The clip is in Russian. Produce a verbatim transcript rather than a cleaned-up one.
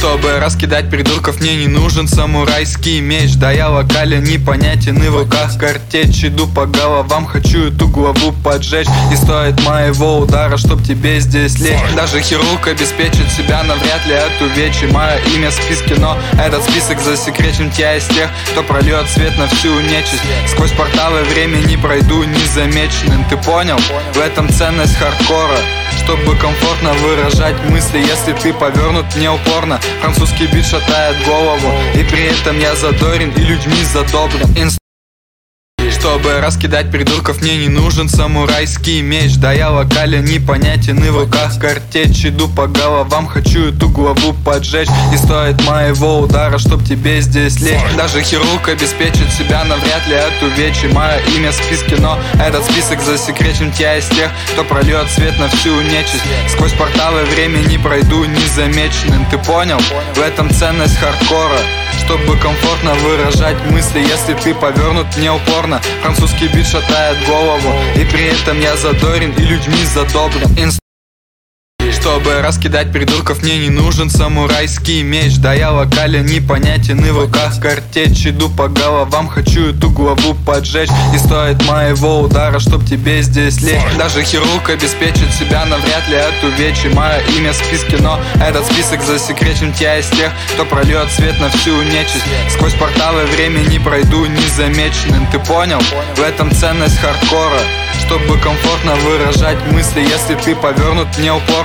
Чтобы раскидать придурков, мне не нужен самурайский меч. Да я локален, непонятен, и в руках картечь. Иду по головам, хочу эту главу поджечь. Не стоит моего удара, чтоб тебе здесь лечь. Даже хирург обеспечит себя, навряд ли от увечий. Мое имя в списке, но этот список засекречен. Я из тех, кто прольет свет на всю нечисть. Сквозь порталы времени пройду незамеченным. Ты понял? В этом ценность хардкора. Чтобы комфортно выражать мысли, если ты повернут мне упорно. Французский бит шатает голову, и при этом я задорен и людьми задобрен. Чтобы раскидать придурков, мне не нужен самурайский меч. Да я локален, непонятен, и в руках картечь. Иду по головам, хочу эту главу поджечь. Не стоит моего удара, чтоб тебе здесь лечь. Даже хирург обеспечит себя, навряд ли от увечий. Мое имя в списке, но этот список засекречен. Я из тех, кто прольет свет на всю нечисть. Сквозь порталы времени пройду незамеченным. Ты понял? В этом ценность хардкора. Чтобы комфортно выражать мысли, если ты повернут мне упорно. Французский бит шатает голову, и при этом я задорен и людьми задобрен. Чтобы раскидать придурков, мне не нужен самурайский меч. Да я локален, непонятен, и в руках картечь. Иду по головам, хочу эту главу поджечь. Не стоит моего удара, чтоб тебе здесь лечь. Даже хирург обеспечит себя, навряд ли от увечий. Мое имя в списке, но этот список засекречен. Я из тех, кто прольет свет на всю нечисть. Сквозь порталы времени пройду незамеченным. Ты понял? В этом ценность хардкора. Чтобы комфортно выражать мысли, если ты повернут мне упор.